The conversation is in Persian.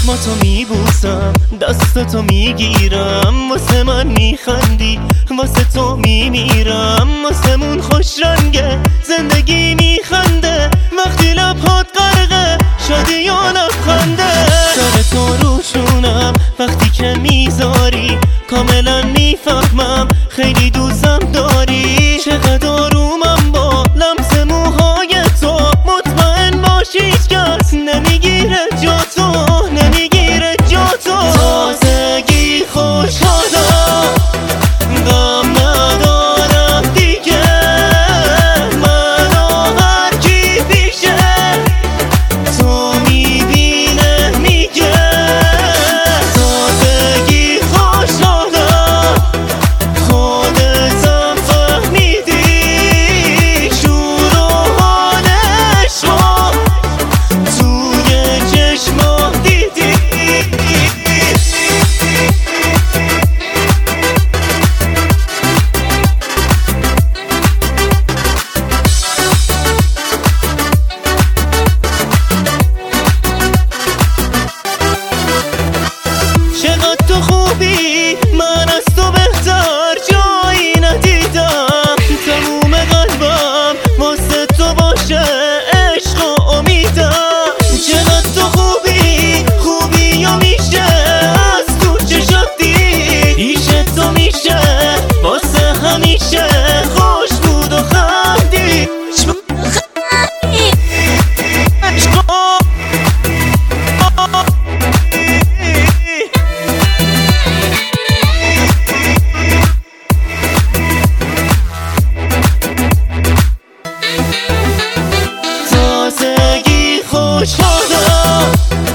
چشماتو میبوسم، دستاتو میگیرم، واسه من میخندی، واسه تو میمیرم. واسمون خوش رنگه، زندگی میخنده، وقتی لبهات غرقه شادی و لبخنده. سر تو روشونم وقتی که میذاری، کاملا میفهمم خیلی دوستم داری. چقدر آرومم با لمس موهای تو، مطمئن باش هیچکس نمیگیره جا تو، نمیگیره جا تو. تازگی خوشحالم، غم ندارم دیگه، من و هر کی پیشه تو میبینه میگه. تازگی خوشحالم، خودتم فهمیدی، شور و حالش رو توی چشمام دیدی. چقدر تو خوبی، من از تو بهتر جایی ندیدم. تموم قلبم واسه تو باشه، عشق و امیدم. چقدر تو خوبی، خوبی و میشه از تو چشات دید، پیش تو میشه واسه همیشه خوش بود و خندی. تازگی خوشحالم،